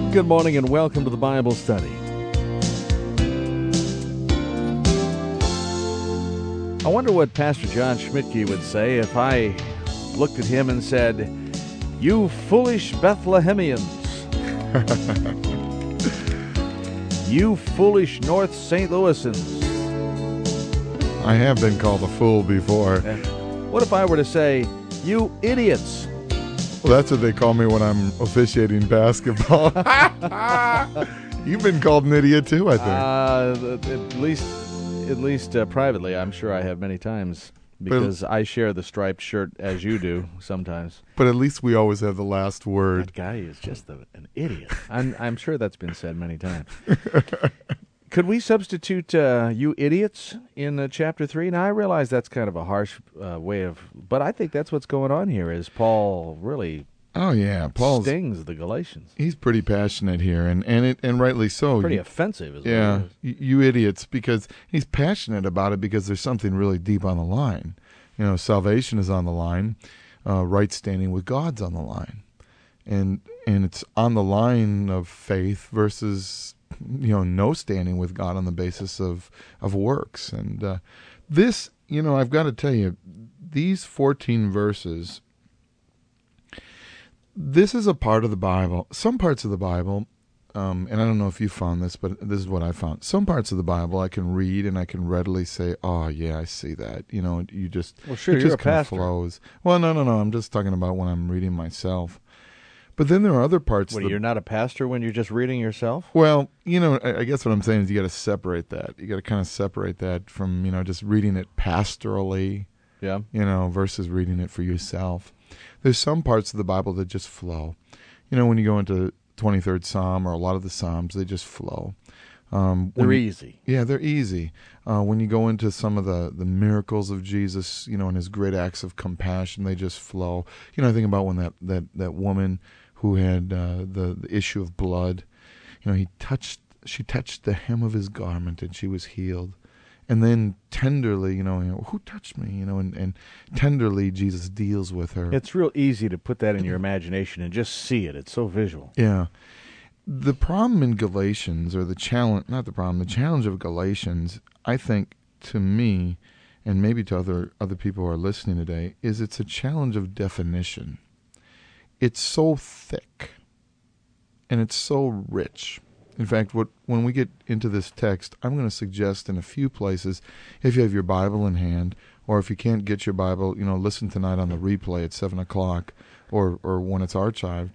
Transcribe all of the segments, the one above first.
Good morning and welcome to the Bible study. I wonder what Pastor John Schmidtke would say if I looked at him and said, "You foolish Bethlehemians, you foolish North St. Louisans." I have been called a fool before. What if I were to say, "You idiots"? Well, that's what they call me when I'm officiating basketball. You've been called an idiot too, I think. At least privately, I'm sure I have many times, because I share the striped shirt as you do sometimes. But at least we always have the last word. That guy is just an idiot. I'm sure that's been said many times. Could we substitute "you idiots" in chapter 3? Now, I realize that's kind of a harsh way of, but I think that's what's going on here, is Paul really Paul stings the Galatians. He's pretty passionate here, and rightly so. Pretty offensive, is yeah, what it is. You idiots, because he's passionate about it because there's something really deep on the line. You know, salvation is on the line, right standing with God's on the line, and it's on the line of faith versus no standing with God on the basis of works. And this, I've got to tell you, these 14 verses, this is a part of the Bible. Some parts of the Bible, and I don't know if you found this, but this is what I found. Some parts of the Bible I can read and I can readily say, "Oh yeah, I see that." You just, well, sure, it you're just a kind of pastor. flows. Well, no. I'm just talking about when I'm reading myself. But then there are other parts. You're not a pastor when you're just reading yourself? Well, I guess what I'm saying is you got to separate that. You got to kind of separate that from, just reading it pastorally, Yeah. Versus reading it for yourself. There's some parts of the Bible that just flow. When you go into 23rd Psalm or a lot of the Psalms, they just flow. They're easy. Yeah, they're easy. When you go into some of the miracles of Jesus, and his great acts of compassion, they just flow. I think about when that woman who had the issue of blood, she touched the hem of his garment and she was healed. And then tenderly, who touched me? And tenderly Jesus deals with her. It's real easy to put that in your imagination and just see it. It's so visual. Yeah. The problem in Galatians, or the challenge of Galatians, I think, to me, and maybe to other people who are listening today, is it's a challenge of definition. It's so thick, and it's so rich. In fact, when we get into this text, I'm going to suggest in a few places, if you have your Bible in hand, or if you can't get your Bible, listen tonight on the replay at 7 o'clock, or when it's archived.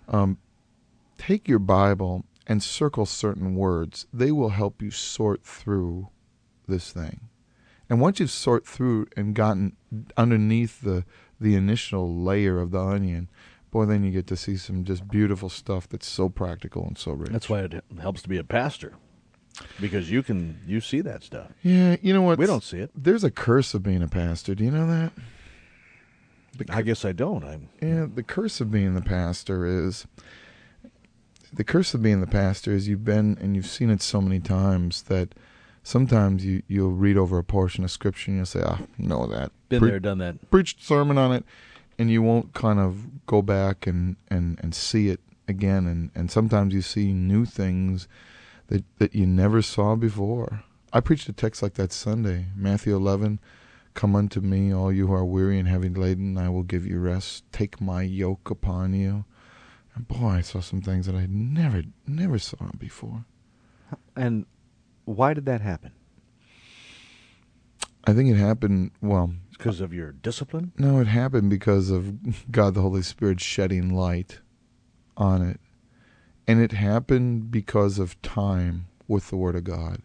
Take your Bible and circle certain words. They will help you sort through this thing. And once you've sorted through and gotten underneath the initial layer of the onion, boy, then you get to see some just beautiful stuff that's so practical and so rich. That's why it helps to be a pastor, because you see that stuff. Yeah, you know what? We don't see it. There's a curse of being a pastor. Do you know that? I guess I don't. The curse of being the pastor is you've been and you've seen it so many times that sometimes you'll read over a portion of Scripture and you'll say, know that. Been there, done that. Preached a sermon on it, and you won't kind of go back and see it again. And sometimes you see new things that you never saw before. I preached a text like that Sunday, Matthew 11, "Come unto me, all you who are weary and heavy laden, I will give you rest. Take my yoke upon you." And boy, I saw some things that I never saw before. And why did that happen? I think it happened, Because of your discipline? No, it happened because of God the Holy Spirit shedding light on it. And it happened because of time with the Word of God.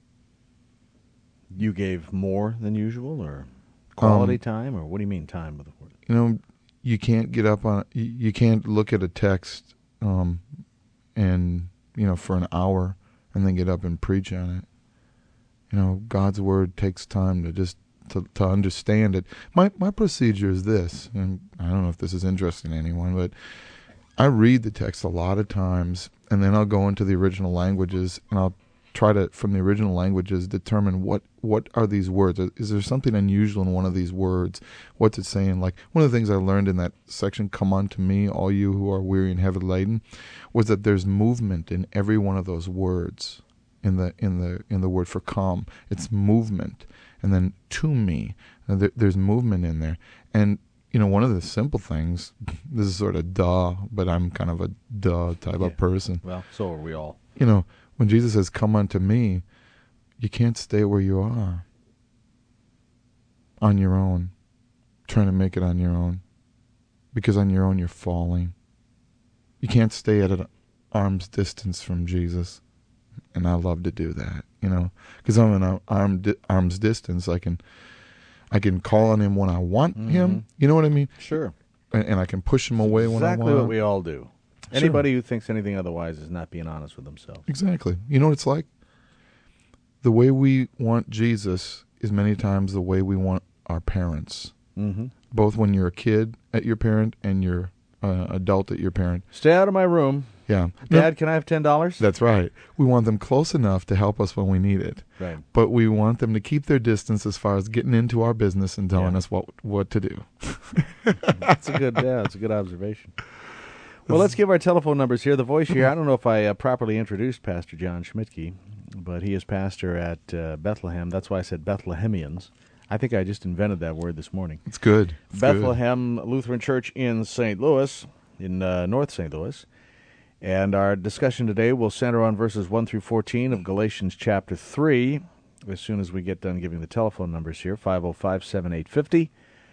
You gave more than usual, or quality time, or what do you mean time with the Word? You can't get up on, you can't look at a text and for an hour and then get up and preach on it. God's Word takes time to understand it. My procedure is this, and I don't know if this is interesting to anyone, but I read the text a lot of times, and then I'll go into the original languages, and I'll try to, from the original languages, determine what are these words. Is there something unusual in one of these words? What's it saying? Like, one of the things I learned in that section, "Come unto me, all you who are weary and heavy laden," was that there's movement in every one of those words. In the word for come, it's movement, and then to me, there's movement in there. And one of the simple things, this is sort of duh, but I'm kind of a duh type of person. Well, so are we all. When Jesus says, "Come unto me," you can't stay where you are on your own, trying to make it on your own, because on your own you're falling. You can't stay at an arm's distance from Jesus. And I love to do that, because I'm an arm's distance. I can call on him when I want him. You know what I mean? Sure. And I can push him away when I want. Exactly what we all do. Anybody who thinks anything otherwise is not being honest with themselves. Exactly. You know what it's like? The way we want Jesus is many times the way we want our parents. Mm-hmm. Both when you're a kid at your parent and you're adult at your parent. Stay out of my room. Yeah. Dad, can I have $10? That's right. We want them close enough to help us when we need it. Right. But we want them to keep their distance as far as getting into our business and telling us what to do. That's a good observation. Well, let's give our telephone numbers here. The voice here, I don't know if I properly introduced Pastor John Schmidtke, but he is pastor at Bethlehem. That's why I said Bethlehemians. I think I just invented that word this morning. It's good. Bethlehem Lutheran Church in St. Louis, in North St. Louis. And our discussion today will center on verses 1 through 14 of Galatians chapter 3, as soon as we get done giving the telephone numbers here, 505-7850,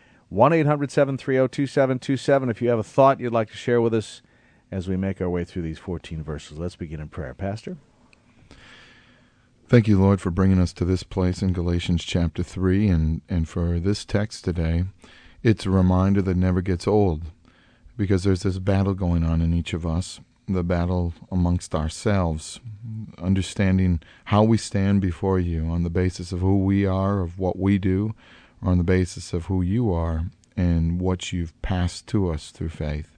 1-800-730-2727. If you have a thought you'd like to share with us as we make our way through these 14 verses. Let's begin in prayer. Pastor? Thank you, Lord, for bringing us to this place in Galatians chapter 3, and for this text today. It's a reminder that never gets old, because there's this battle going on in each of us. The battle amongst ourselves, understanding how we stand before you on the basis of who we are, of what we do, or on the basis of who you are and what you've passed to us through faith.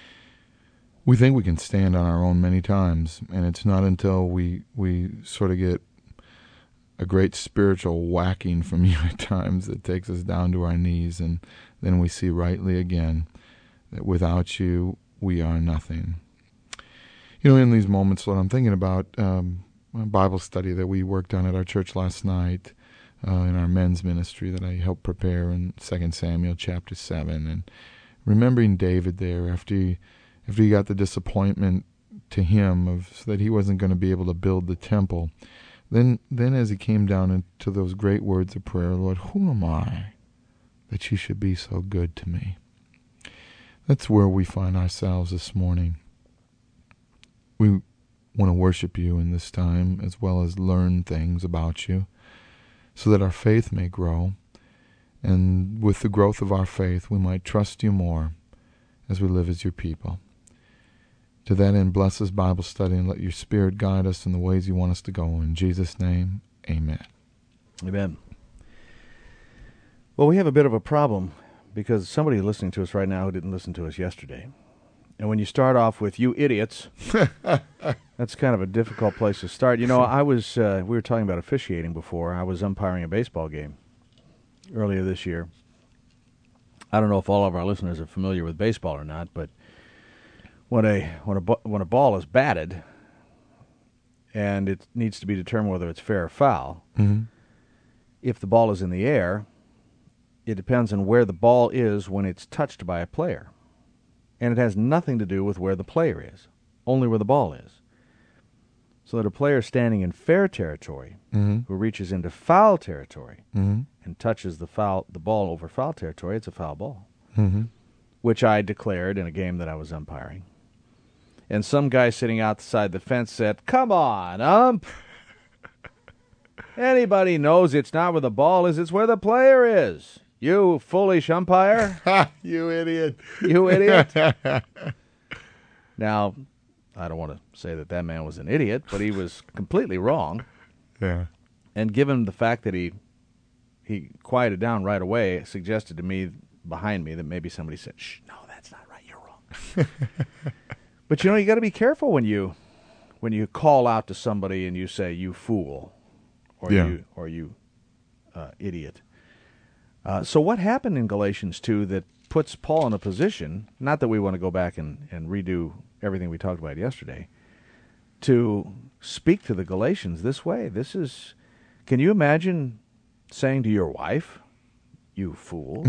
We think we can stand on our own many times, and it's not until we sort of get a great spiritual whacking from you at times that takes us down to our knees, and then we see rightly again that without you we are nothing. In these moments, Lord, I'm thinking about a Bible study that we worked on at our church last night in our men's ministry that I helped prepare in 2 Samuel chapter 7. And remembering David there after he got the disappointment to him of that he wasn't going to be able to build the temple. Then as he came down into those great words of prayer, Lord, who am I that you should be so good to me? That's where we find ourselves this morning. We want to worship you in this time as well as learn things about you so that our faith may grow. And with the growth of our faith, we might trust you more as we live as your people. To that end, bless this Bible study and let your Spirit guide us in the ways you want us to go. In Jesus' name, amen. Amen. Well, we have a bit of a problem because somebody listening to us right now who didn't listen to us yesterday. And when you start off with "you idiots," that's kind of a difficult place to start. We were talking about officiating before. I was umpiring a baseball game earlier this year. I don't know if all of our listeners are familiar with baseball or not, but when a ball is batted and it needs to be determined whether it's fair or foul, if the ball is in the air, it depends on where the ball is when it's touched by a player. And it has nothing to do with where the player is, only where the ball is. So that a player standing in fair territory who reaches into foul territory and touches the ball over foul territory, it's a foul ball, which I declared in a game that I was umpiring. And some guy sitting outside the fence said, "Come on, ump. Anybody knows it's not where the ball is, it's where the player is. You foolish umpire." You idiot. You idiot. Now, I don't want to say that man was an idiot, but he was completely wrong. Yeah. And given the fact that he quieted down right away, it suggested to me behind me that maybe somebody said, "Shh, no, that's not right, you're wrong." But you got to be careful when you when you call out to somebody and you say, "You fool," or Yeah. you idiot. So what happened in Galatians 2 that puts Paul in a position, not that we want to go back and redo everything we talked about yesterday, to speak to the Galatians this way? Can you imagine saying to your wife, "You fool"?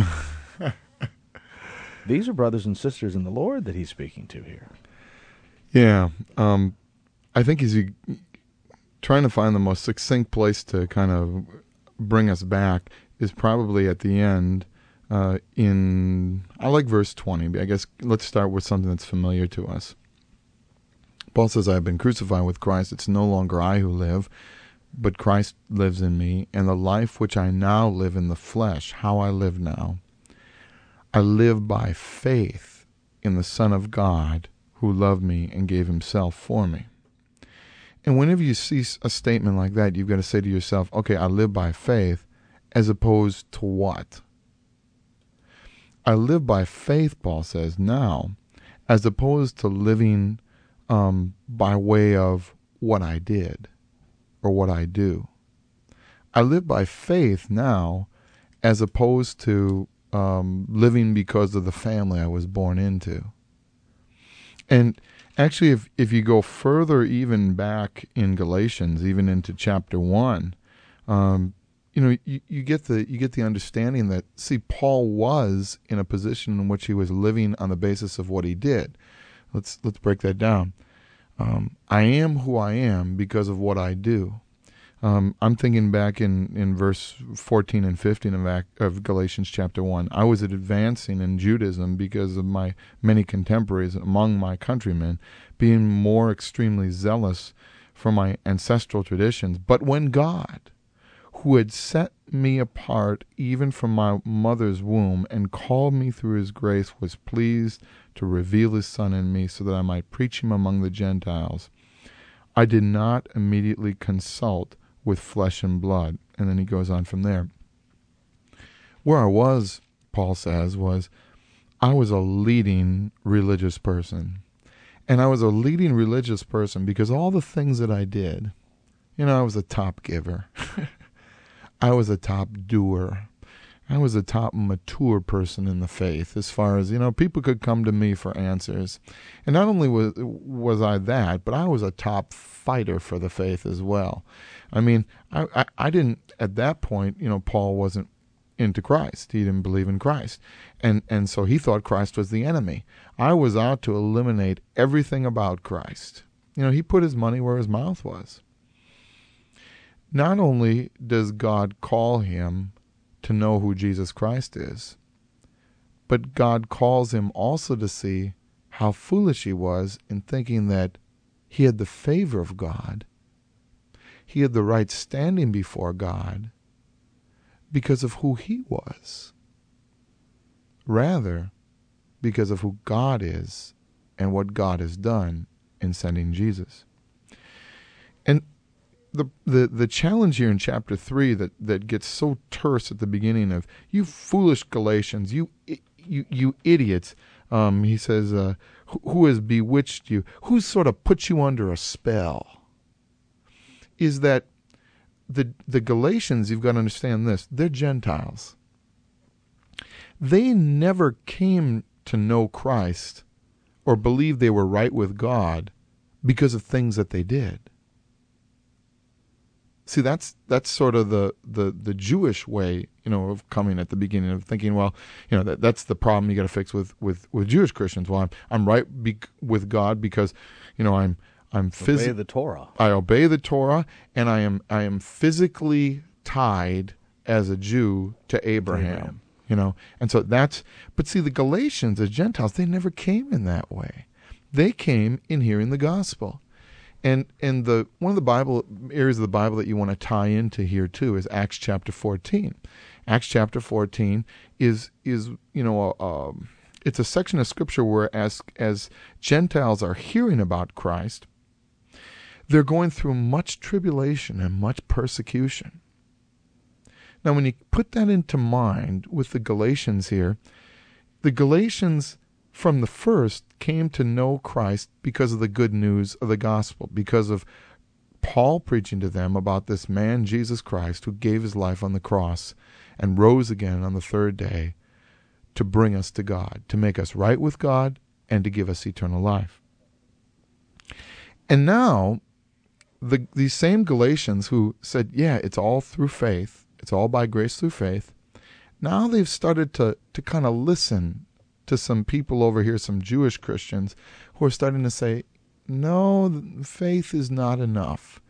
These are brothers and sisters in the Lord that he's speaking to here. Yeah. I think he's trying to find the most succinct place to kind of bring us back is probably at the end I like verse 20. I guess let's start with something that's familiar to us. Paul says, "I have been crucified with Christ. It's no longer I who live, but Christ lives in me. And the life which I now live in the flesh," how I live now, "I live by faith in the Son of God who loved me and gave himself for me." And whenever you see a statement like that, you've got to say to yourself, okay, I live by faith, as opposed to what? I live by faith, Paul says, now, as opposed to living by way of what I did or what I do. I live by faith now, as opposed to living because of the family I was born into. And actually, if you go further even back in Galatians, even into chapter 1, you get the understanding that, see, Paul was in a position in which he was living on the basis of what he did. Let's break that down. I am who I am because of what I do. I'm thinking back in verse 14 and 15 of Galatians chapter 1. I was advancing in Judaism because of my many contemporaries among my countrymen being more extremely zealous for my ancestral traditions. But when God, who had set me apart even from my mother's womb and called me through his grace, was pleased to reveal his Son in me so that I might preach him among the Gentiles, I did not immediately consult with flesh and blood. And then he goes on from there. Where I was, Paul says, was I was a leading religious person. And I was a leading religious person because all the things that I did, I was a top giver. I was a top doer. I was a top mature person in the faith as far as, people could come to me for answers. And not only was I that, but I was a top fighter for the faith as well. I mean, I didn't, at that point, Paul wasn't into Christ. He didn't believe in Christ. And so he thought Christ was the enemy. I was out to eliminate everything about Christ. He put his money where his mouth was. Not only does God call him to know who Jesus Christ is, but God calls him also to see how foolish he was in thinking that he had the favor of God. He had the right standing before God because of who he was, rather because of who God is and what God has done in sending Jesus. And the challenge here in chapter 3 that gets so terse at the beginning of, you foolish Galatians, you idiots, he says, who has bewitched you, who sort of put you under a spell, is that the Galatians, you've got to understand this, they're Gentiles. They never came to know Christ or believe they were right with God because of things that they did. See, that's sort of the Jewish way, of coming at the beginning, of thinking, well, that's the problem you got to fix with Jewish Christians. Well, I'm right with God because, I'm obey the Torah. I obey the Torah, and I am physically tied as a Jew to Abraham. And so but see, the Galatians, as Gentiles, they never came in that way. They came in hearing the gospel. And one of the Bible areas of the Bible that you want to tie into here too is Acts chapter 14. Acts chapter 14 is it's a section of Scripture where as Gentiles are hearing about Christ, they're going through much tribulation and much persecution. Now, when you put that into mind with the Galatians here, the Galatians from the first came to know Christ because of the good news of the gospel, because of Paul preaching to them about this man, Jesus Christ, who gave his life on the cross and rose again on the third day to bring us to God, to make us right with God, and to give us eternal life. And now, these same Galatians who said, yeah, it's all through faith, it's all by grace through faith, now they've started to kind of listen to some people over here, some Jewish Christians, who are starting to say, no, faith is not enough.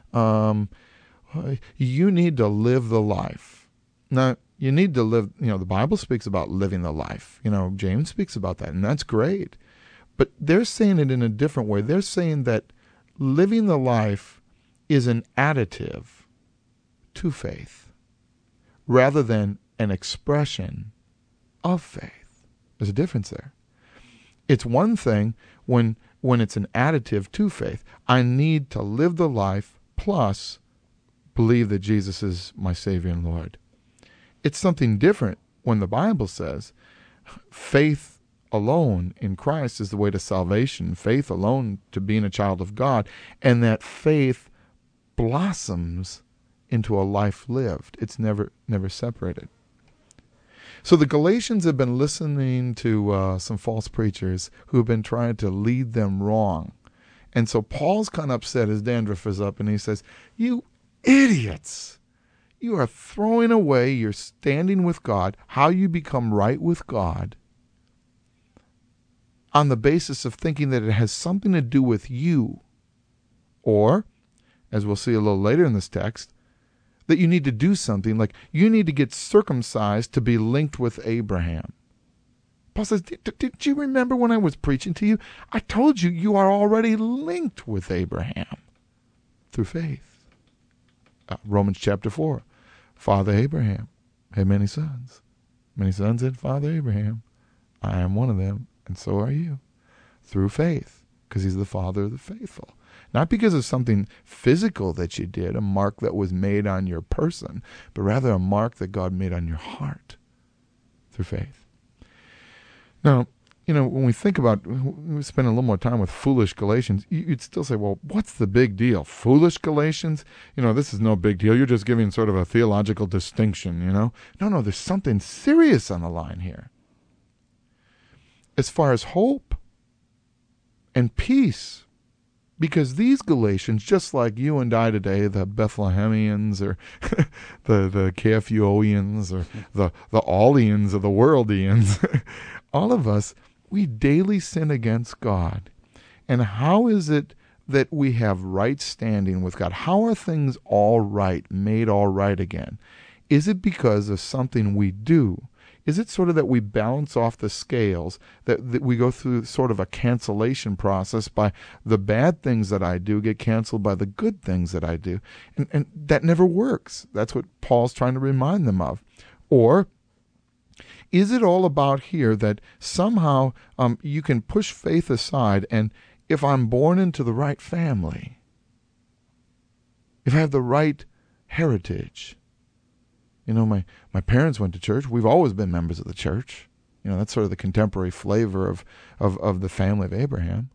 You need to live the life. Now, you need to live, the Bible speaks about living the life. James speaks about that, and that's great. But they're saying it in a different way. They're saying that living the life is an additive to faith rather than an expression of faith. There's a difference there. It's one thing when it's an additive to faith. I need to live the life plus believe that Jesus is my Savior and Lord. It's something different when the Bible says faith alone in Christ is the way to salvation, faith alone to being a child of God, and that faith blossoms into a life lived. It's never separated. So the Galatians have been listening to some false preachers who have been trying to lead them wrong. And so Paul's kind of upset. His dandruff is up, and he says, you idiots! You are throwing away your standing with God, how you become right with God, on the basis of thinking that it has something to do with you. Or, as we'll see a little later in this text, that you need to do something, like you need to get circumcised to be linked with Abraham. Paul says, did you remember when I was preaching to you? I told you you are already linked with Abraham through faith. Romans chapter 4. Father Abraham had many sons. Many sons had Father Abraham. I am one of them, and so are you. Through faith, because he's the father of the faithful. Not because of something physical that you did, a mark that was made on your person, but rather a mark that God made on your heart through faith. Now, when we think about, we spend a little more time with foolish Galatians, you'd still say, well, what's the big deal? Foolish Galatians? This is no big deal. You're just giving sort of a theological distinction, No, there's something serious on the line here. As far as hope and peace, because these Galatians, just like you and I today, the Bethlehemians or the KFUOians or the Allians or the Worldians, all of us, we daily sin against God. And how is it that we have right standing with God? How are things all right, made all right again? Is it because of something we do? Is it sort of that we balance off the scales, that we go through sort of a cancellation process by the bad things that I do get canceled by the good things that I do? And that never works. That's what Paul's trying to remind them of. Or is it all about here that somehow you can push faith aside, and if I'm born into the right family, if I have the right heritage, my parents went to church. We've always been members of the church. That's sort of the contemporary flavor of the family of Abraham.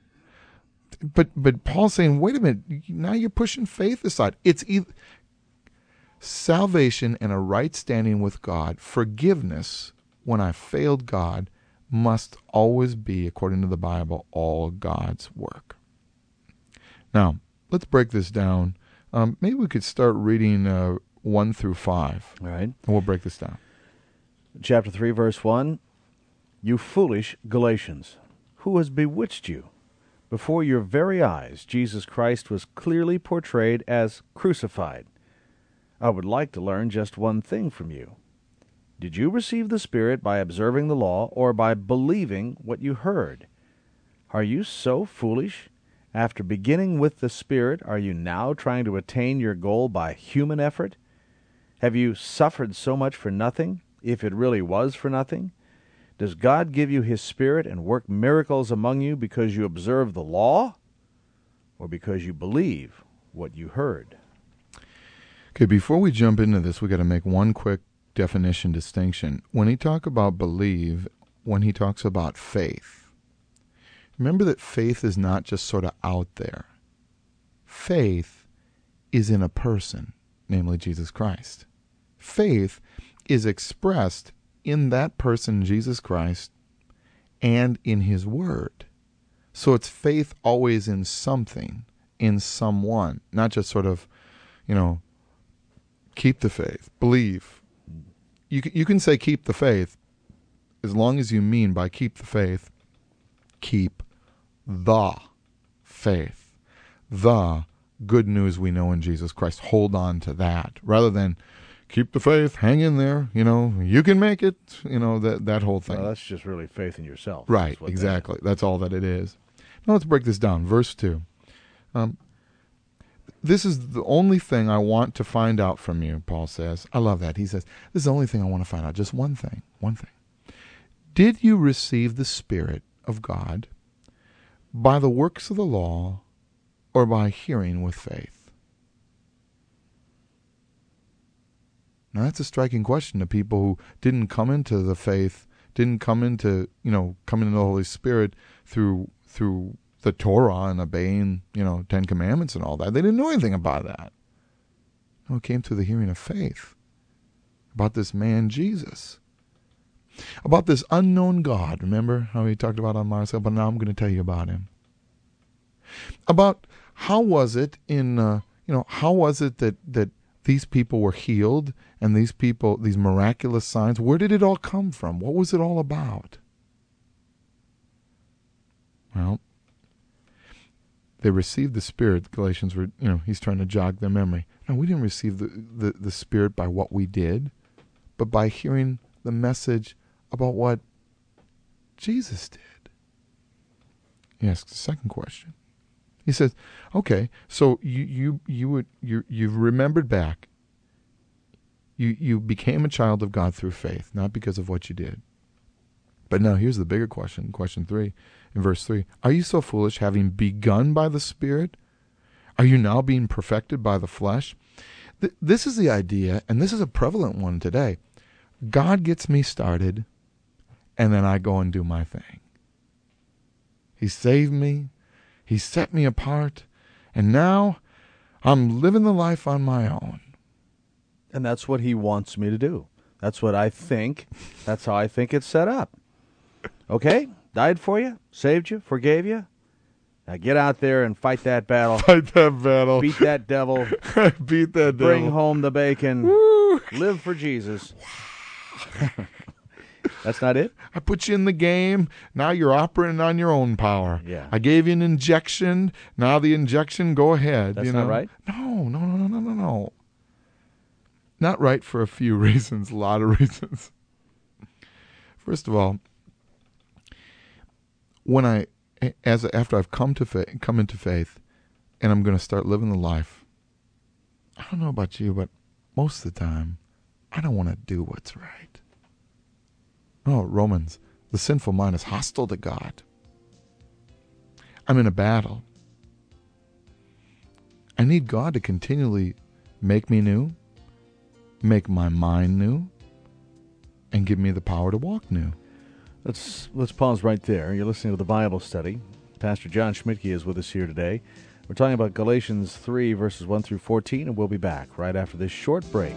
But Paul's saying, wait a minute, now you're pushing faith aside. It's either salvation and a right standing with God, forgiveness when I failed God, must always be, according to the Bible, all God's work. Now, let's break this down. Maybe we could start reading 1 through 5. All right. And we'll break this down. Chapter 3, verse 1. You foolish Galatians, who has bewitched you? Before your very eyes, Jesus Christ was clearly portrayed as crucified. I would like to learn just one thing from you. Did you receive the Spirit by observing the law or by believing what you heard? Are you so foolish? After beginning with the Spirit, are you now trying to attain your goal by human effort? Have you suffered so much for nothing, if it really was for nothing? Does God give you His Spirit and work miracles among you because you observe the law, or because you believe what you heard? Okay, before we jump into this, we got to make one quick definition distinction. When he talk about believe, when he talks about faith. Remember that faith is not just sort of out there. Faith is in a person, namely Jesus Christ. Faith is expressed in that person, Jesus Christ, and in his word. So it's faith always in something, in someone, not just sort of, keep the faith, believe. You can say keep the faith as long as you mean by keep the faith, keep the faith, the good news we know in Jesus Christ. Hold on to that rather than keep the faith, hang in there, you can make it, that whole thing. Well, that's just really faith in yourself. Right, exactly. That's all that it is. Now let's break this down. Verse 2. This is the only thing I want to find out from you, Paul says. I love that. He says, this is the only thing I want to find out. Just one thing. Did you receive the Spirit of God by the works of the law or by hearing with faith? Now that's a striking question to people who didn't come into the faith, didn't come into the Holy Spirit through the Torah and obeying, 10 Commandments and all that. They didn't know anything about that. No, it came through the hearing of faith about this man Jesus, about this unknown God. Remember how he talked about on Mars Hill? But now I'm going to tell you about him. About how was it that these people were healed and these miraculous signs, where did it all come from? What was it all about? Well, they received the Spirit. Galatians were, he's trying to jog their memory. No, we didn't receive the Spirit by what we did, but by hearing the message about what Jesus did. He asks the second question. He says, okay, so you've remembered back. You became a child of God through faith, not because of what you did. But now here's the bigger question, question 3, in verse 3. Are you so foolish, having begun by the Spirit? Are you now being perfected by the flesh? This is the idea, and this is a prevalent one today. God gets me started, and then I go and do my thing. He saved me. He set me apart, and now I'm living the life on my own. And that's what he wants me to do. That's what I think. That's how I think it's set up. Okay? Died for you, saved you, forgave you. Now get out there and fight that battle. Fight that battle. Beat that devil. Beat that devil. Bring home the bacon. Woo. Live for Jesus. That's not it? I put you in the game. Now you're operating on your own power. Yeah. I gave you an injection. Now the injection, go ahead. That's not right? No. Not right for a few reasons, a lot of reasons. First of all, after I've come into faith, and I'm going to start living the life, I don't know about you, but most of the time, I don't want to do what's right. Oh, Romans, the sinful mind is hostile to God. I'm in a battle. I need God to continually make me new, make my mind new, and give me the power to walk new. Let's pause right there. You're listening to the Bible Study. Pastor John Schmidtke is with us here today. We're talking about Galatians 3, verses 1 through 14, and we'll be back right after this short break.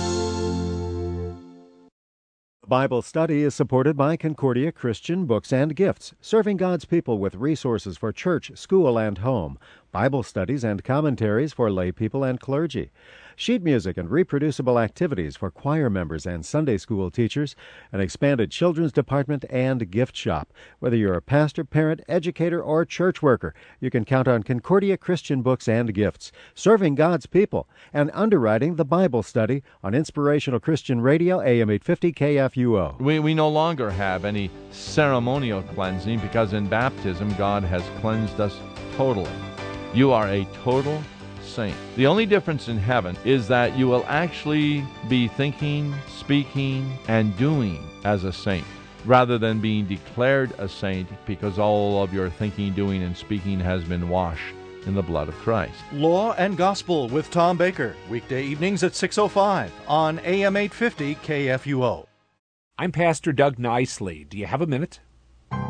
Bible Study is supported by Concordia Christian Books and Gifts, serving God's people with resources for church, school, and home, Bible studies and commentaries for lay people and clergy, sheet music and reproducible activities for choir members and Sunday school teachers, an expanded children's department, and gift shop. Whether you're a pastor, parent, educator, or church worker, you can count on Concordia Christian Books and Gifts, serving God's people, and underwriting the Bible Study on Inspirational Christian Radio, AM 850 KFUO. We no longer have any ceremonial cleansing because in baptism God has cleansed us totally. You are a total saint. The only difference in heaven is that you will actually be thinking, speaking, and doing as a saint, rather than being declared a saint because all of your thinking, doing, and speaking has been washed in the blood of Christ. Law and Gospel with Tom Baker, weekday evenings at 6:05 on AM 850 KFUO. I'm Pastor Doug Nicely. Do you have a minute? In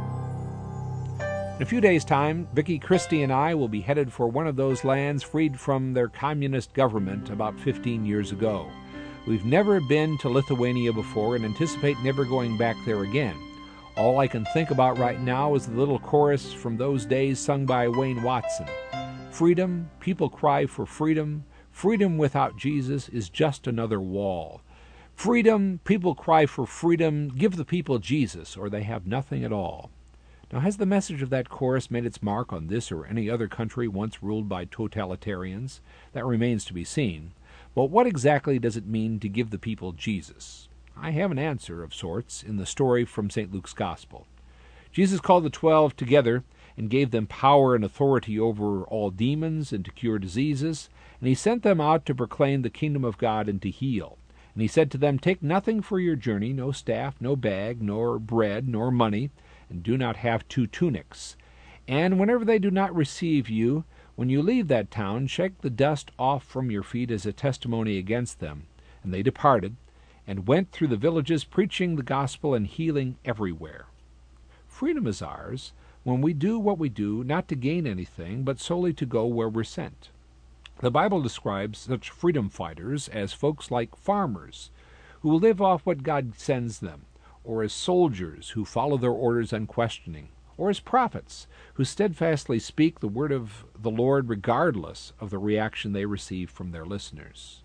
a few days' time, Vicki Christie and I will be headed for one of those lands freed from their communist government about 15 years ago. We've never been to Lithuania before and anticipate never going back there again. All I can think about right now is the little chorus from those days sung by Wayne Watson. Freedom, people cry for freedom. Freedom without Jesus is just another wall. Freedom, people cry for freedom. Give the people Jesus, or they have nothing at all. Now, has the message of that chorus made its mark on this or any other country once ruled by totalitarians? That remains to be seen. But what exactly does it mean to give the people Jesus? I have an answer of sorts in the story from St. Luke's Gospel. Jesus called the 12 together and gave them power and authority over all demons and to cure diseases, and he sent them out to proclaim the kingdom of God and to heal. And he said to them, "Take nothing for your journey, no staff, no bag, nor bread, nor money, and do not have 2 tunics. And whenever they do not receive you, when you leave that town, shake the dust off from your feet as a testimony against them." And they departed, and went through the villages preaching the gospel and healing everywhere. Freedom is ours when we do what we do, not to gain anything, but solely to go where we're sent. The Bible describes such freedom fighters as folks like farmers, who live off what God sends them, or as soldiers who follow their orders unquestioning, or as prophets who steadfastly speak the word of the Lord regardless of the reaction they receive from their listeners.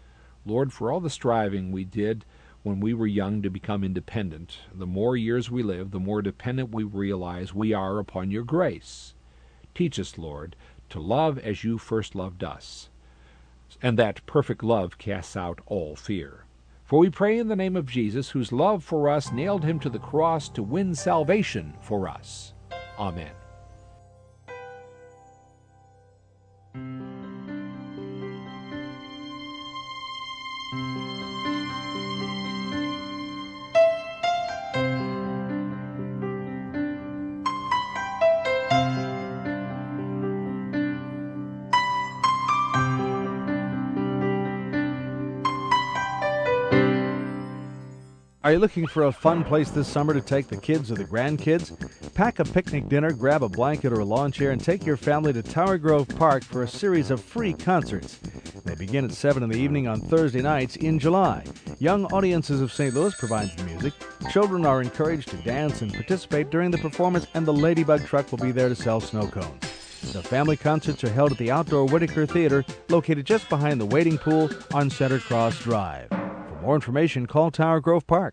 Lord, for all the striving we did when we were young to become independent, the more years we live, the more dependent we realize we are upon your grace. Teach us, Lord, to love as you first loved us, and that perfect love casts out all fear. For we pray in the name of Jesus, whose love for us nailed him to the cross to win salvation for us. Amen. Are you looking for a fun place this summer to take the kids or the grandkids? Pack a picnic dinner, grab a blanket or a lawn chair, and take your family to Tower Grove Park for a series of free concerts. They begin at 7 in the evening on Thursday nights in July. Young audiences of St. Louis provide the music. Children are encouraged to dance and participate during the performance, and the Ladybug Truck will be there to sell snow cones. The family concerts are held at the outdoor Whitaker Theater, located just behind the wading pool on Center Cross Drive. For more information, call Tower Grove Park.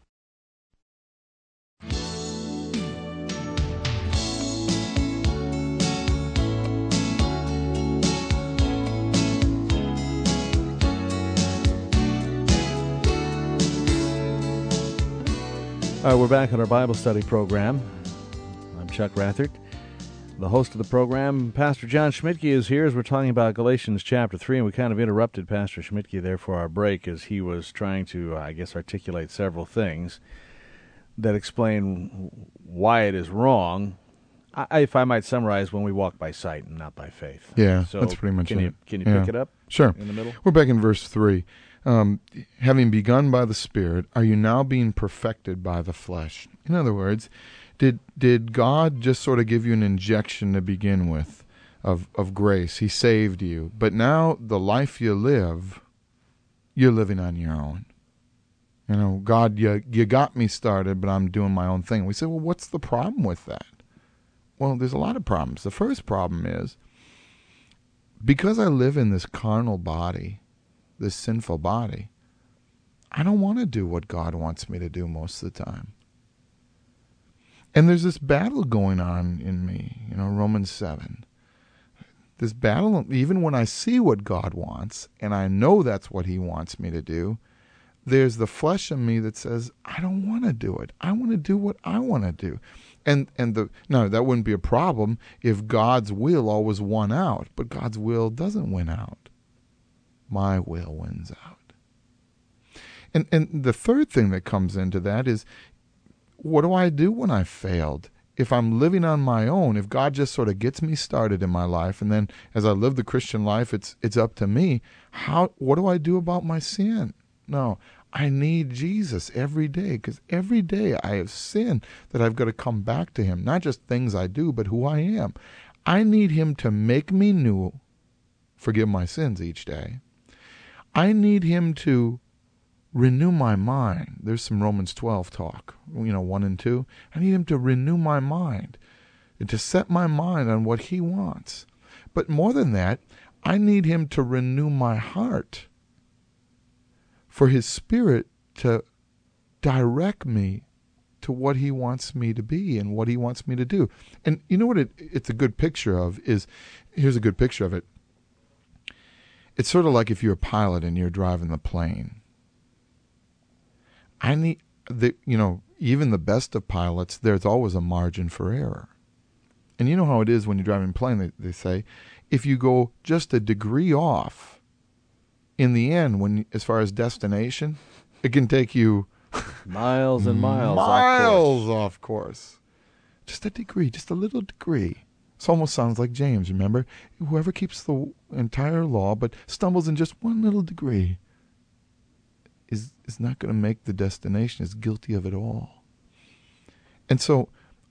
All right, we're back on our Bible study program. I'm Chuck Rathert. The host of the program, Pastor John Schmidtke, is here as we're talking about Galatians chapter 3, and we kind of interrupted Pastor Schmidtke there for our break as he was trying to, articulate several things that explain why it is wrong. If I might summarize, when we walk by sight and not by faith. Yeah, so that's pretty much it. Can you pick it up? Sure. In the middle? We're back in verse 3. Having begun by the Spirit, are you now being perfected by the flesh? In other words, did God just sort of give you an injection to begin with of grace? He saved you. But now the life you live, you're living on your own. You know, God, you got me started, but I'm doing my own thing. We say, well, what's the problem with that? Well, there's a lot of problems. The first problem is, because I live in this carnal body, this sinful body, I don't want to do what God wants me to do most of the time. And there's this battle going on in me, Romans 7. This battle, even when I see what God wants, and I know that's what he wants me to do, there's the flesh in me that says, I don't want to do it. I want to do what I want to do. Now, that wouldn't be a problem if God's will always won out, but God's will doesn't win out. My will wins out. And the third thing that comes into that is, what do I do when I failed? If I'm living on my own, if God just sort of gets me started in my life, and then as I live the Christian life, it's up to me. What do I do about my sin? No, I need Jesus every day, because every day I have sinned that I've got to come back to him. Not just things I do, but who I am. I need him to make me new, forgive my sins each day. I need him to renew my mind. There's some Romans 12 talk, 1 and 2. I need him to renew my mind and to set my mind on what he wants. But more than that, I need him to renew my heart, for his Spirit to direct me to what he wants me to be and what he wants me to do. And you know what it's a good picture of is, here's a good picture of it. It's sort of like if you're a pilot and you're driving the plane. Even the best of pilots, there's always a margin for error. And you know how it is when you're driving a plane, they say, if you go just a degree off, in the end, as far as destination, it can take you miles and miles off course. Just a degree, just a little degree. It almost sounds like James, remember? Whoever keeps the entire law but stumbles in just one little degree is not going to make the destination, is guilty of it all. And so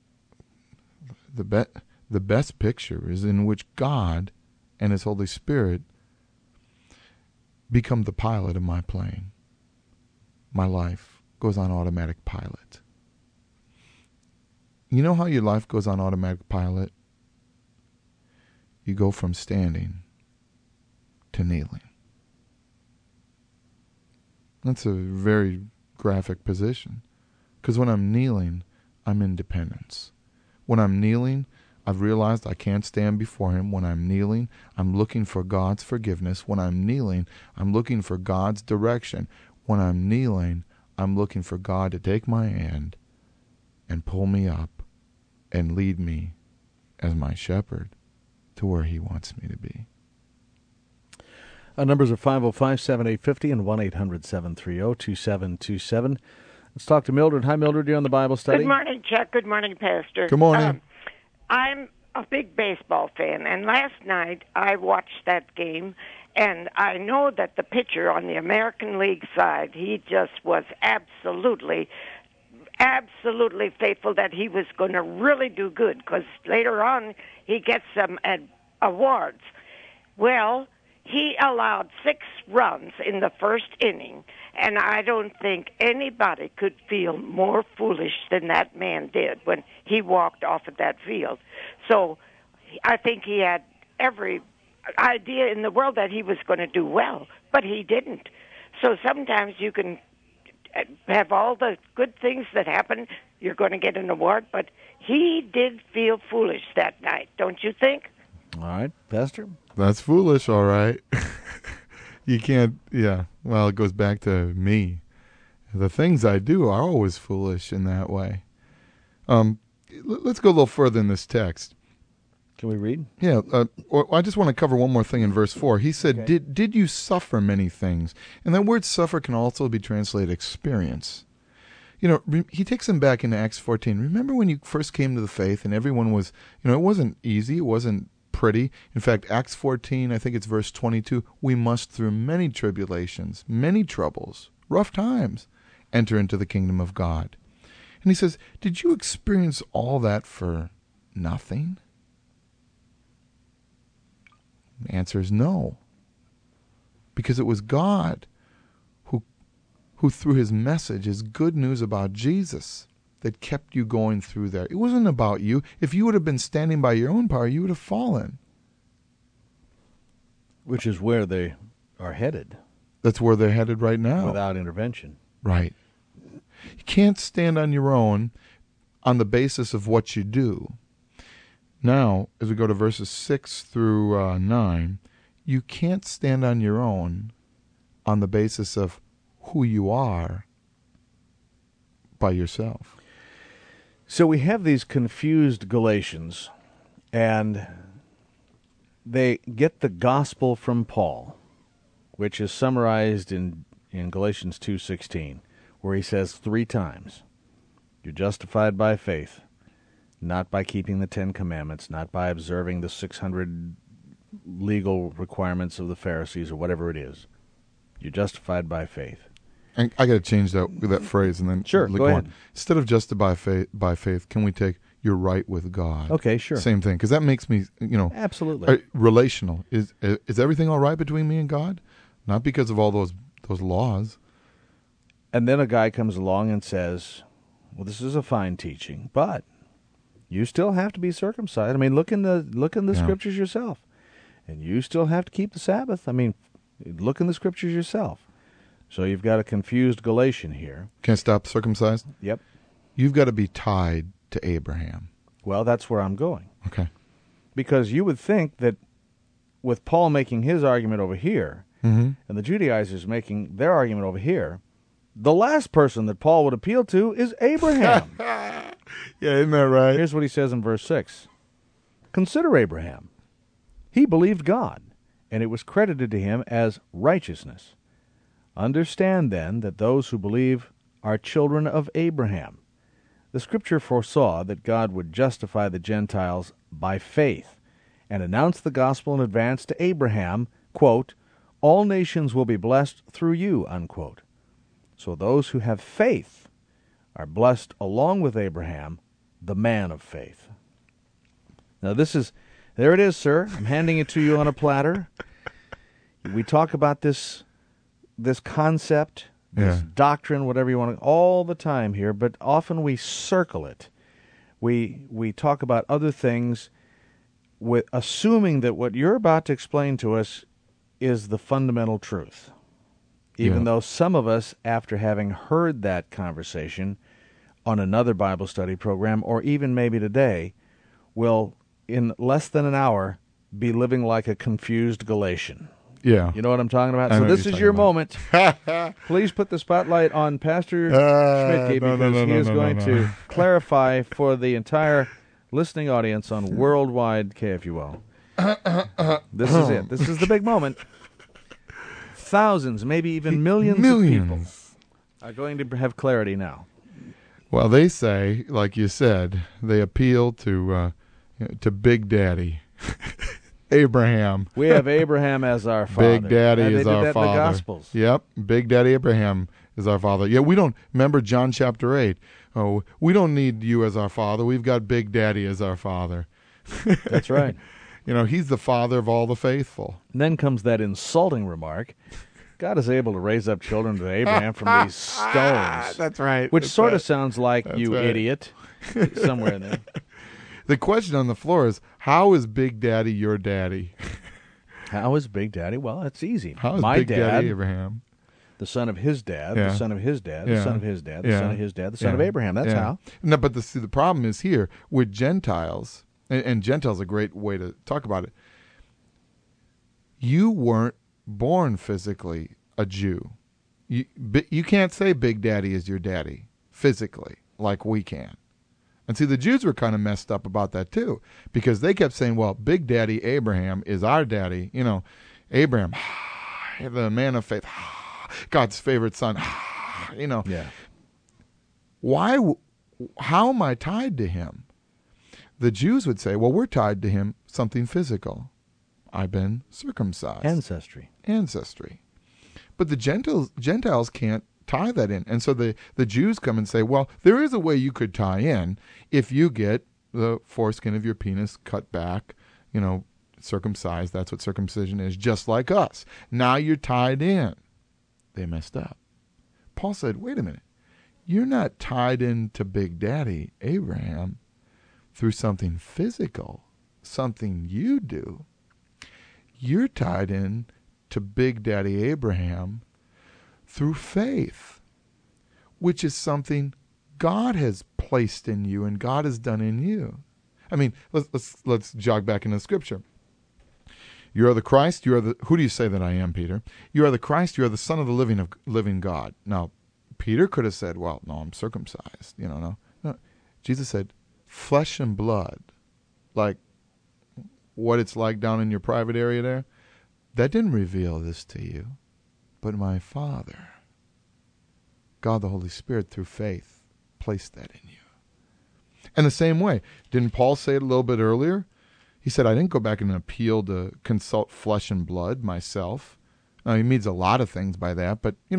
the best picture is in which God and his Holy Spirit become the pilot of my plane. My life goes on automatic pilot. You know how your life goes on automatic pilot? You go from standing to kneeling. That's a very graphic position. Because when I'm kneeling, I'm in dependence. When I'm kneeling, I've realized I can't stand before him. When I'm kneeling, I'm looking for God's forgiveness. When I'm kneeling, I'm looking for God's direction. When I'm kneeling, I'm looking for God to take my hand and pull me up and lead me as my shepherd to where he wants me to be. Numbers are 505-7850 and 1-800-730-2727. Let's talk to Mildred. Hi, Mildred. You're on the Bible study. Good morning, Chuck. Good morning, Pastor. Good morning. I'm a big baseball fan, and last night I watched that game, and I know that the pitcher on the American League side, he just was absolutely faithful that he was going to really do good, because later on he gets some awards. Well, he allowed 6 runs in the first inning, and I don't think anybody could feel more foolish than that man did when he walked off of that field. So I think he had every idea in the world that he was going to do well, but he didn't. So sometimes you can have all the good things that happen, you're going to get an award, but he did feel foolish that night, don't you think? All right, Pastor? That's foolish, all right. You can't, well, it goes back to me. The things I do are always foolish in that way. Let's go a little further in this text. Can we read? Yeah, I just want to cover one more thing in verse 4. He said, okay. Did you suffer many things? And that word suffer can also be translated experience. He takes them back into Acts 14. Remember when you first came to the faith and everyone was, it wasn't easy, it wasn't pretty. In fact, Acts 14, I think it's verse 22, we must through many tribulations, many troubles, rough times, enter into the kingdom of God. And he says, did you experience all that for nothing? The answer is no. Because it was God who through his message, his good news about Jesus, that kept you going through there. It wasn't about you. If you would have been standing by your own power, you would have fallen. Which is where they are headed. That's where they're headed right now. Without intervention. Right. You can't stand on your own on the basis of what you do. Now, as we go to verses 6 through 9, you can't stand on your own on the basis of who you are by yourself. So we have these confused Galatians, and they get the gospel from Paul, which is summarized in Galatians 2:16, where he says 3 times, you're justified by faith, not by keeping the 10 Commandments, not by observing the 600 legal requirements of the Pharisees or whatever it is. You're justified by faith. And I got to change that phrase and then Sure, go ahead. Instead of just by faith, can we take you're right with God? Okay, sure. Same thing, because that makes me, Absolutely. relational. Is everything all right between me and God? Not because of all those laws. And then a guy comes along and says, well, this is a fine teaching, but you still have to be circumcised. I mean, look in the scriptures yourself. And you still have to keep the Sabbath. I mean, look in the scriptures yourself. So you've got a confused Galatian here. Can't stop circumcised? Yep. You've got to be tied to Abraham. Well, that's where I'm going. Okay. Because you would think that with Paul making his argument over here, and the Judaizers making their argument over here, the last person that Paul would appeal to is Abraham. Yeah, isn't that right? Here's what he says in verse 6. Consider Abraham. He believed God, and it was credited to him as righteousness. Understand, then, that those who believe are children of Abraham. The Scripture foresaw that God would justify the Gentiles by faith and announce the gospel in advance to Abraham, quote, all nations will be blessed through you, unquote. So those who have faith are blessed along with Abraham, the man of faith. Now there it is, sir. I'm handing it to you on a platter. We talk about this concept, this doctrine, whatever you want to, all the time here, but often we circle it. We talk about other things with assuming that what you're about to explain to us is the fundamental truth. Even though some of us, after having heard that conversation on another Bible study program, or even maybe today, will, in less than an hour, be living like a confused Galatian. Yeah. You know what I'm talking about? I So know this what is you're your talking moment. Please put the spotlight on Pastor Schmidtke, because he is going to clarify for the entire listening audience on worldwide KFUO. This is it. This is the big moment. Thousands, maybe even millions of people are going to have clarity now. Well, they say, like you said, they appeal to Big Daddy, Abraham. We have Abraham as our father. Big Daddy and is our they did that father. in the Gospels. Yep, Big Daddy Abraham is our father. Yeah, we don't remember John chapter 8. Oh, we don't need you as our father. We've got Big Daddy as our father. That's right. He's the father of all the faithful. And then comes that insulting remark. God is able to raise up children to Abraham from these stones. That's right. Which That's sort right. of sounds like, That's you right. idiot, somewhere in there. The question on the floor is, how is Big Daddy your daddy? How is Big Daddy? Well, it's easy. How is My Big dad, Daddy Abraham? the son of his dad, Yeah. the son of his dad, the Yeah. son of his dad, the Yeah. son of his dad, the son of Yeah. Abraham. That's Yeah. how. No, but the problem is here with Gentiles, and Gentiles a great way to talk about it. You weren't born physically a Jew. You can't say Big Daddy is your daddy physically like we can. And see, the Jews were kind of messed up about that too, because they kept saying, well, Big Daddy Abraham is our daddy. Abraham, the man of faith, God's favorite son. Yeah. How am I tied to him? The Jews would say, well, we're tied to him, something physical. I've been circumcised. Ancestry. But the Gentiles can't tie that in. And so the Jews come and say, well, there is a way you could tie in if you get the foreskin of your penis cut back, circumcised. That's what circumcision is, just like us. Now you're tied in. They messed up. Paul said, wait a minute. You're not tied into Big Daddy Abraham through something physical, something you do. You're tied in to Big Daddy Abraham through faith, which is something God has placed in you and God has done in you. I mean, let's jog back into Scripture. You are the Christ. Who do you say that I am, Peter? You are the Christ. You are the Son of the living God. Now, Peter could have said, well, no, I'm circumcised. No. Jesus said, flesh and blood, like what it's like down in your private area there, that didn't reveal this to you, but my Father, God the Holy Spirit, through faith, placed that in you. And the same way, didn't Paul say it a little bit earlier? He said, I didn't go back and appeal to consult flesh and blood myself. Now, he means a lot of things by that, but,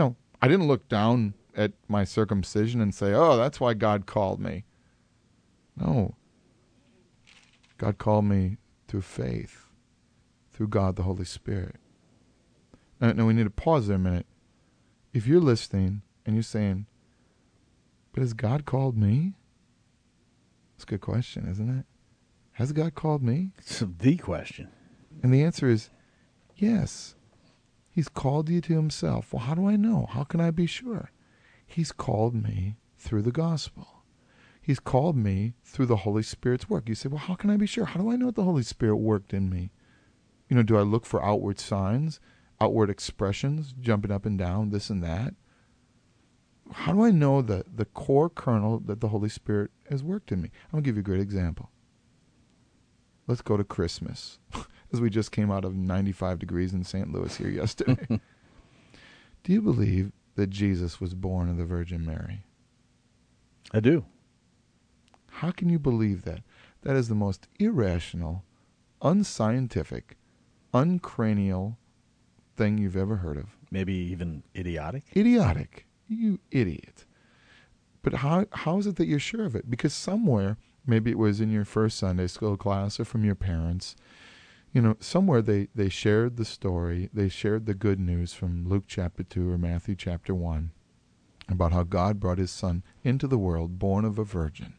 I didn't look down at my circumcision and say, oh, that's why God called me. No. God called me through faith, through God the Holy Spirit. Now we need to pause there a minute. If you're listening and you're saying, but has God called me? It's a good question, isn't it? Has God called me? It's the question. And the answer is yes. He's called you to himself. Well, how do I know? How can I be sure? He's called me through the gospel. He's called me through the Holy Spirit's work. You say, well, how can I be sure? How do I know what the Holy Spirit worked in me? Do I look for outward signs, outward expressions, jumping up and down, this and that? How do I know the core kernel that the Holy Spirit has worked in me? I'm going to give you a great example. Let's go to Christmas, as we just came out of 95 degrees in St. Louis here yesterday. Do you believe that Jesus was born of the Virgin Mary? I do. How can you believe that? That is the most irrational, unscientific, uncranial thing you've ever heard of. Maybe even idiotic. Idiotic. You idiot. But how is it that you're sure of it? Because somewhere, maybe it was in your first Sunday school class or from your parents, somewhere they shared the story, they shared the good news from Luke chapter 2 or Matthew chapter 1 about how God brought his son into the world, born of a virgin.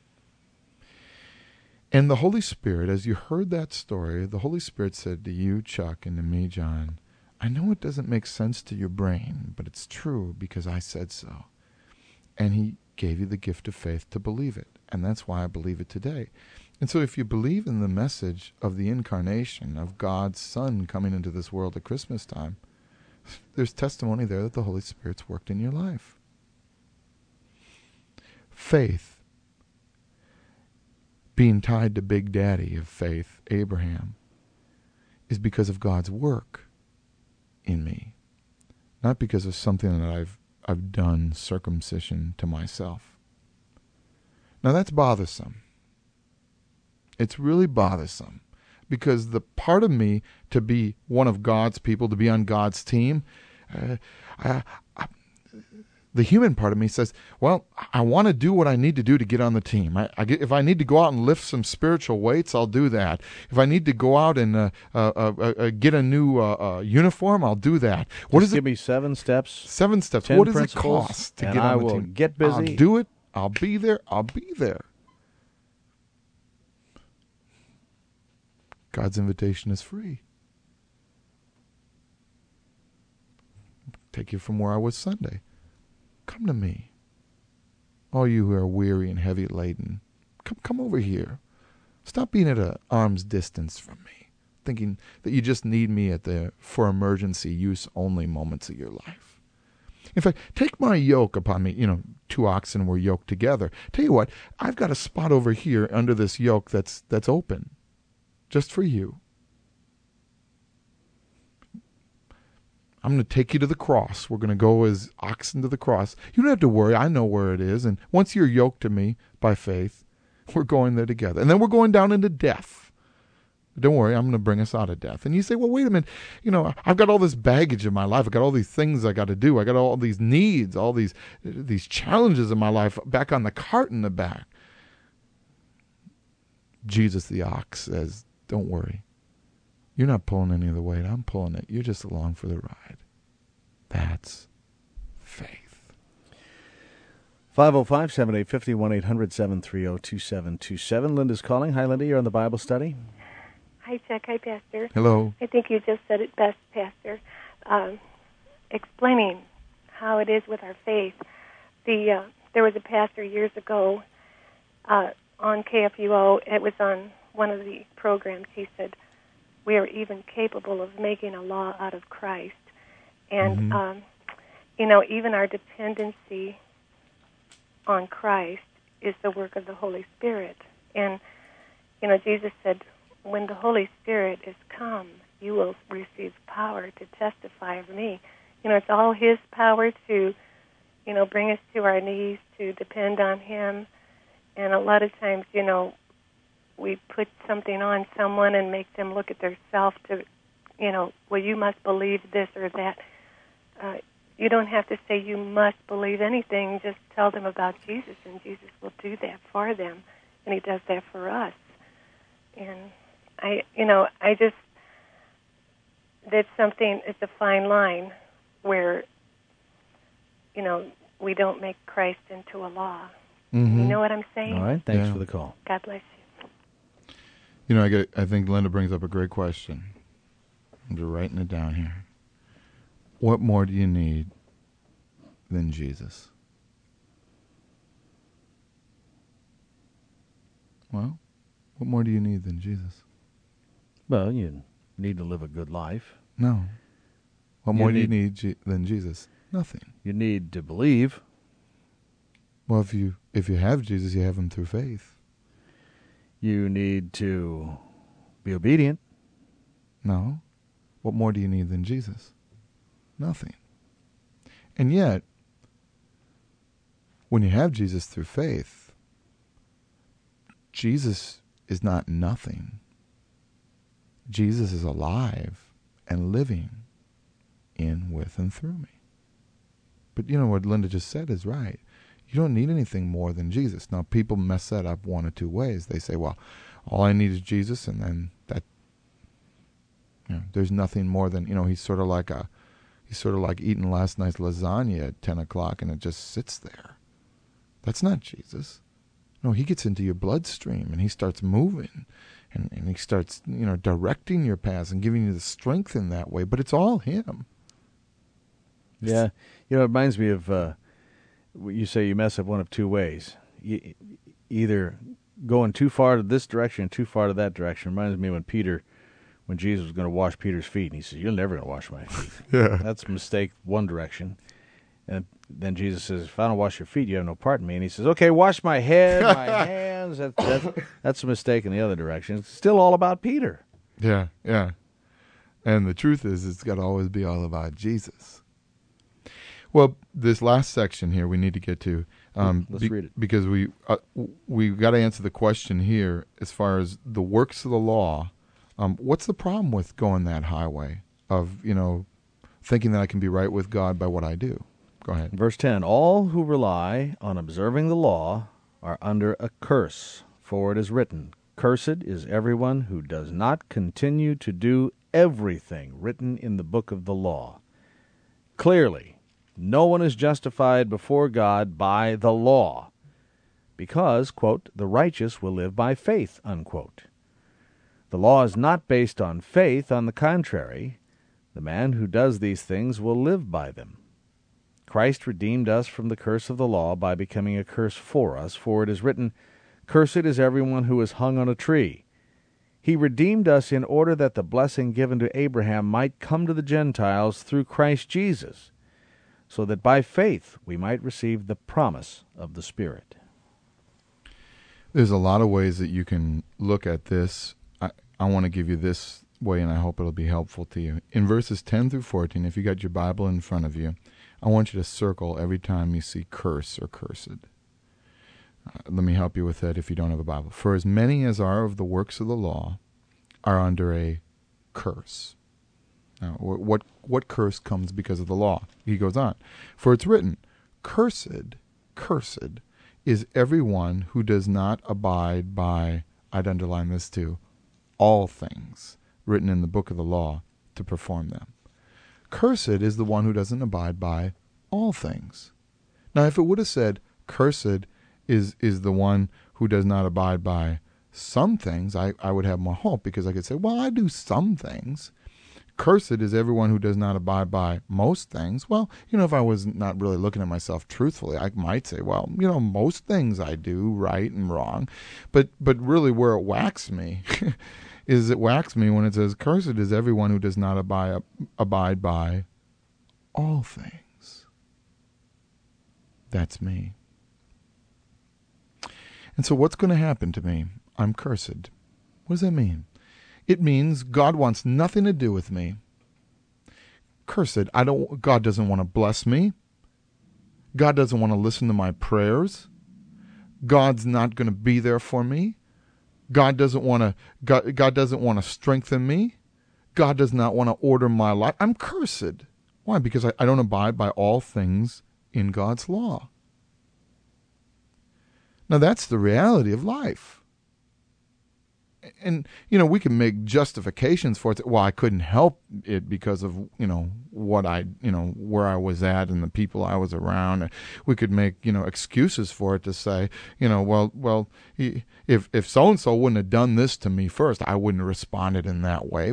And the Holy Spirit, as you heard that story, the Holy Spirit said to you, Chuck, and to me, John, I know it doesn't make sense to your brain, but it's true because I said so. And he gave you the gift of faith to believe it. And that's why I believe it today. And so if you believe in the message of the incarnation, of God's Son coming into this world at Christmas time, there's testimony there that the Holy Spirit's worked in your life. Faith, being tied to Big Daddy of faith, Abraham, is because of God's work in me, not because of something that I've done, circumcision to myself. Now that's bothersome. It's really bothersome because the part of me to be one of God's people, to be on God's team, the human part of me says, well, I want to do what I need to do to get on the team. If I need to go out and lift some spiritual weights, I'll do that. If I need to go out and get a new uniform, I'll do that. What Just is give it? me 7 steps. 7 steps. 10 What does it principles, cost to and get on I the will team? get busy. I'll do it. I'll be there. I'll be there. God's invitation is free. Take you from where I was Sunday. Come to me. All you who are weary and heavy laden, come over here. Stop being at an arm's distance from me, thinking that you just need me for emergency use only moments of your life. In fact, take my yoke upon me. 2 oxen were yoked together. Tell you what, I've got a spot over here under this yoke that's open, just for you. I'm going to take you to the cross. We're going to go as oxen to the cross. You don't have to worry. I know where it is. And once you're yoked to me by faith, we're going there together. And then we're going down into death. Don't worry, I'm going to bring us out of death. And you say, well, wait a minute. I've got all this baggage in my life. I've got all these things I got to do. I got all these needs, all these challenges in my life back on the cart in the back. Jesus the ox says, don't worry. You're not pulling any of the weight. I'm pulling it. You're just along for the ride. That's faith. 505-785-1800, 1-800-730-2727. Linda's calling. Hi, Linda. You're on the Bible study. Hi, Chuck. Hi, Pastor. Hello. I think you just said it best, Pastor, explaining how it is with our faith. There was a pastor years ago on KFUO. It was on one of the programs. He said, we are even capable of making a law out of Christ. And, even our dependency on Christ is the work of the Holy Spirit. And, Jesus said, when the Holy Spirit is come, you will receive power to testify of me. It's all his power to, bring us to our knees, to depend on him. And a lot of times, we put something on someone and make them look at their self to, well, you must believe this or that. You don't have to say you must believe anything. Just tell them about Jesus, and Jesus will do that for them, and He does that for us. And I just, that's something, it's a fine line where, we don't make Christ into a law. Mm-hmm. You know what I'm saying? All right, thanks Yeah. for the call. God bless you. I think Linda brings up a great question. I'm just writing it down here. What more do you need than Jesus? Well, what more do you need than Jesus? Well, you need to live a good life. No. What more do you need than Jesus? Nothing. You need to believe. Well, if you have Jesus, you have Him through faith. You need to be obedient. No. What more do you need than Jesus? Nothing. And yet, when you have Jesus through faith, Jesus is not nothing. Jesus is alive and living in, with, and through me. But what Linda just said is right. You don't need anything more than Jesus. Now, people mess that up one or two ways. They say, well, all I need is Jesus, and then that, there's nothing more than, he's sort of like eating last night's lasagna at 10 o'clock, and it just sits there. That's not Jesus. No, He gets into your bloodstream, and He starts moving, and He starts, directing your paths and giving you the strength in that way, but it's all Him. Yeah. It reminds me of, you say you mess up one of two ways. Either going too far to this direction and too far to that direction. Reminds me when Jesus was going to wash Peter's feet, and He says, "You're never going to wash my feet." Yeah. That's a mistake one direction. And then Jesus says, "If I don't wash your feet, you have no part in me." And He says, "Okay, wash my head, my hands." That's a mistake in the other direction. It's still all about Peter. Yeah, yeah. And the truth is, it's got to always be all about Jesus. Well, this last section here we need to get to. Let's read it. Because we got to answer the question here as far as the works of the law. What's the problem with going that highway of, thinking that I can be right with God by what I do? Go ahead. Verse 10, all who rely on observing the law are under a curse, for it is written, "Cursed is everyone who does not continue to do everything written in the book of the law." Clearly, no one is justified before God by the law, because, quote, "the righteous will live by faith," unquote. The law is not based on faith. On the contrary, the man who does these things will live by them. Christ redeemed us from the curse of the law by becoming a curse for us, for it is written, "Cursed is everyone who is hung on a tree." He redeemed us in order that the blessing given to Abraham might come to the Gentiles through Christ Jesus, so that by faith we might receive the promise of the Spirit. There's a lot of ways that you can look at this. I want to give you this way, and I hope it'll be helpful to you. In verses 10 through 14, if you got your Bible in front of you, I want you to circle every time you see curse or cursed. Let me help you with that if you don't have a Bible. For as many as are of the works of the law are under a curse. Now, what curse comes because of the law? He goes on. For it's written, cursed is everyone who does not abide by, I'd underline this too, all things written in the book of the law to perform them. Cursed is the one who doesn't abide by all things. Now, if it would have said, cursed is the one who does not abide by some things, I would have more hope, because I could say, well, I do some things. Cursed is everyone who does not abide by most things. Well, if I was not really looking at myself truthfully, I might say, well, most things I do right and wrong. But really where it whacks me is it whacks me when it says, cursed is everyone who does not abide by all things. That's me. And so what's going to happen to me? I'm cursed. What does that mean? It means God wants nothing to do with me. Cursed. God doesn't want to bless me. God doesn't want to listen to my prayers. God's not going to be there for me. God doesn't want to strengthen me. God does not want to order my life. I'm cursed. Why? Because I don't abide by all things in God's law. Now, that's the reality of life. And, we can make justifications for it. Well, I couldn't help it because of, what where I was at and the people I was around. We could make, excuses for it to say, well, if so-and-so wouldn't have done this to me first, I wouldn't have responded in that way.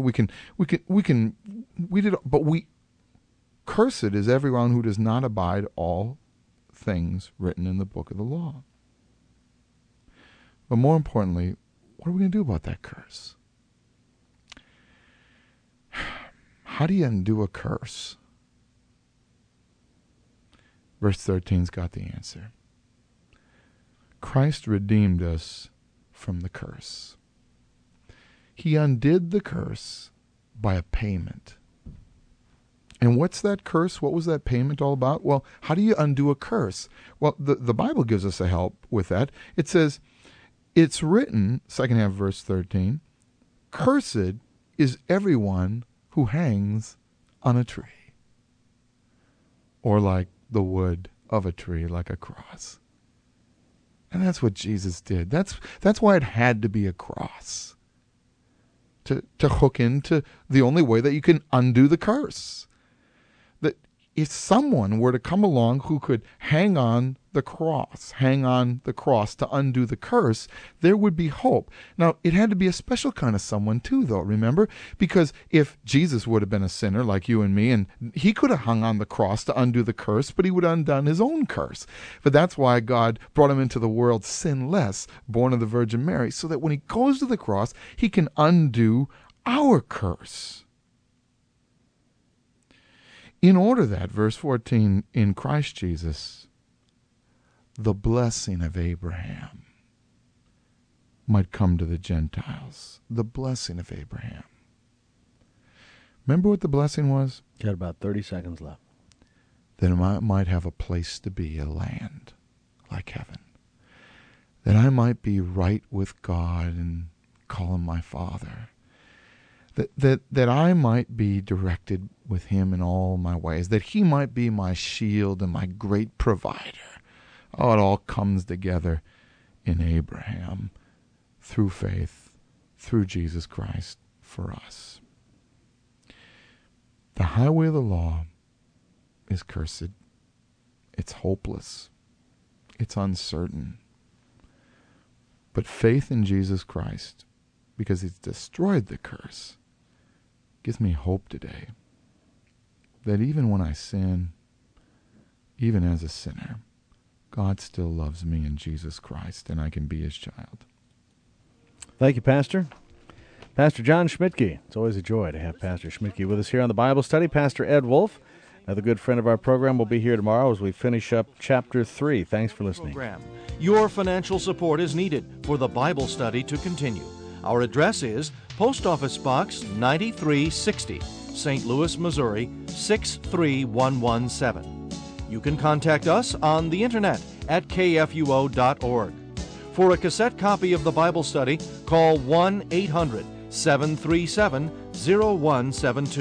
Cursed is everyone who does not abide all things written in the book of the law. But more importantly, what are we going to do about that curse? How do you undo a curse? Verse 13's got the answer. Christ redeemed us from the curse. He undid the curse by a payment. And what's that curse? What was that payment all about? Well, how do you undo a curse? Well, the Bible gives us a help with that. It says, it's written, second half of verse 13, cursed is everyone who hangs on a tree, or like the wood of a tree, like a cross. And that's what Jesus did. That's why it had to be a cross, to hook into the only way that you can undo the curse. That if someone were to come along who could hang on the cross to undo the curse, there would be hope. Now, it had to be a special kind of someone too, though, remember? Because if Jesus would have been a sinner like you and me, and he could have hung on the cross to undo the curse, but he would have undone his own curse. But that's why God brought him into the world sinless, born of the Virgin Mary, so that when he goes to the cross, he can undo our curse. In order that, verse 14, in Christ Jesus, the blessing of Abraham might come to the Gentiles. The blessing of Abraham. Remember what the blessing was? Got about 30 seconds left. That I might have a place to be, a land like heaven. That I might be right with God and call him my Father. That I might be directed with him in all my ways. That he might be my shield and my great provider. Oh, it all comes together in Abraham through faith, through Jesus Christ for us. The highway of the law is cursed. It's hopeless. It's uncertain. But faith in Jesus Christ, because he's destroyed the curse, gives me hope today that even when I sin, even as a sinner, God still loves me in Jesus Christ, and I can be his child. Thank you, Pastor. Pastor John Schmidtke. It's always a joy to have Pastor Schmidtke with us here on the Bible Study. Pastor Ed Wolf, another good friend of our program, will be here tomorrow as we finish up Chapter 3. Thanks for listening. Your financial support is needed for the Bible study to continue. Our address is Post Office Box 9360, St. Louis, Missouri 63117. You can contact us on the internet at kfuo.org. For a cassette copy of the Bible study, call 1-800-737-0172.